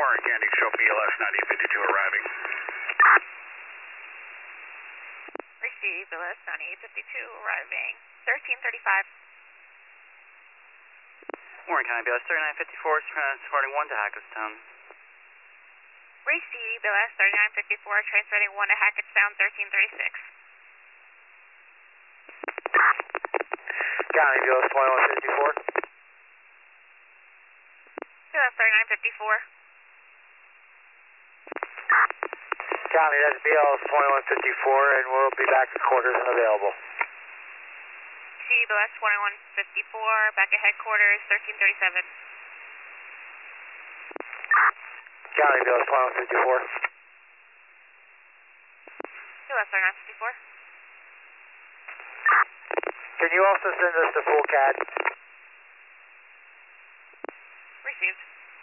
Warren Candy, show BLS 9852 arriving. Receive BLS 9852 arriving. 1335. Warren County, BLS 3954, transporting 1 to Hackettstown. Receive BLS 3954, transmitting 1 to Hackettstown, 1336. County, BLS 2154. BLS 3954. County, that's BLS 2154, and we'll be back at quarters and available. Receive BLS 2154, back at headquarters, 1337. County, BLS 2154. BLS 3954. Can you also send us the full CAD? Received.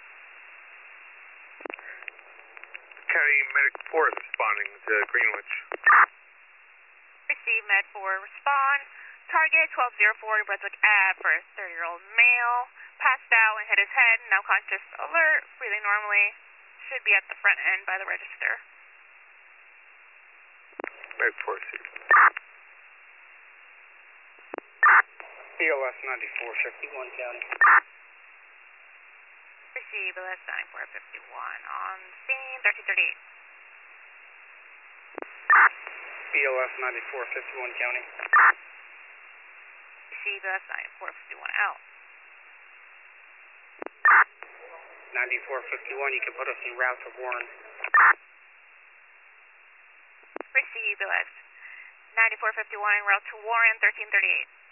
County Medic 4 is responding to Greenwich. Receive Med 4, respond. Target 1204 Brunswick Ave for a 30-year-old male. Passed out and hit his head, now conscious, alert, breathing normally. Should be at the front end by the register. Medic 4 received. BLS 9451 County. Receive BLS 9451 on scene, 1338. BLS 9451 County. Receive BLS 9451 out. 9451, you can put us en route to Warren. Receive BLS 9451 en route to Warren, 1338.